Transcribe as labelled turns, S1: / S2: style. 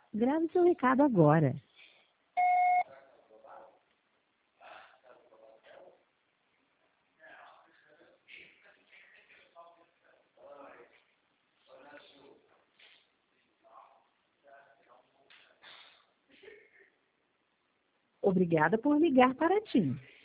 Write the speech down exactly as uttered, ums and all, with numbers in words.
S1: Grave seu recado agora. Obrigada por ligar para TIM.